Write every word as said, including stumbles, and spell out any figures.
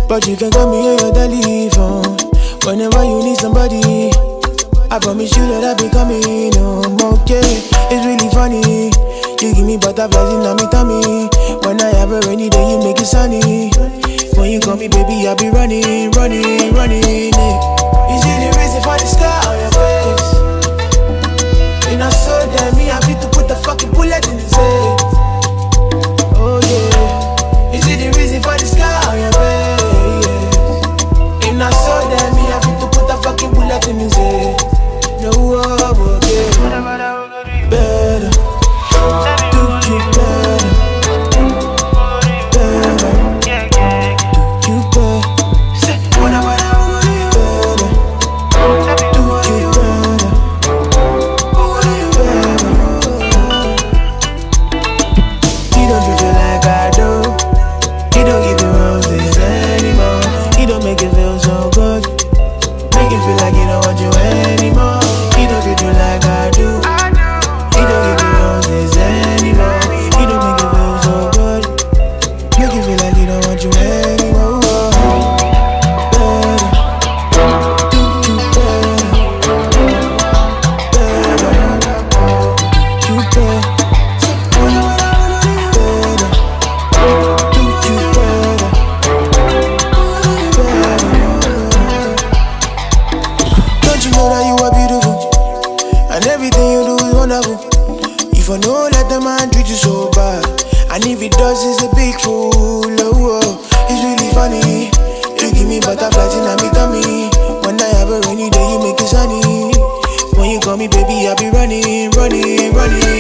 but you can call me on your telephone whenever you need somebody. I promise you that I'll be coming home, okay? It's really funny. You give me butterflies in my tummy. When I have a rainy day, you make it sunny. When you call me baby, I'll be running, running, running. Yeah. You see the reason for the scar on your face. And I saw that me, I need to put the fucking bullet in his head. Oh yeah. You see the reason for the scar on your face. And I saw that me, I need to put the fucking bullet in his head. No, I will get better. Do you better? Better. Do you better? Better. Do you better? Better. He don't treat you like I do. He don't give you roses anymore. He don't make it feel so good. Make it feel like he don't want you anymore. He don't treat you like I do. He don't give you roses anymore. He don't make it feel so good. Make it feel like he don't want you anymore. Better. Do you better? Better. Do you better? Better. Do you better? Better. Don't you know that you are beautiful? And everything you do is wonderful. If I know that the man treat you so bad, and if he does, he's a big fool. Oh, oh. It's really funny. You give me butterflies in my tummy. When I have a rainy day, you make it sunny. When you call me baby, I'll be running, running, running.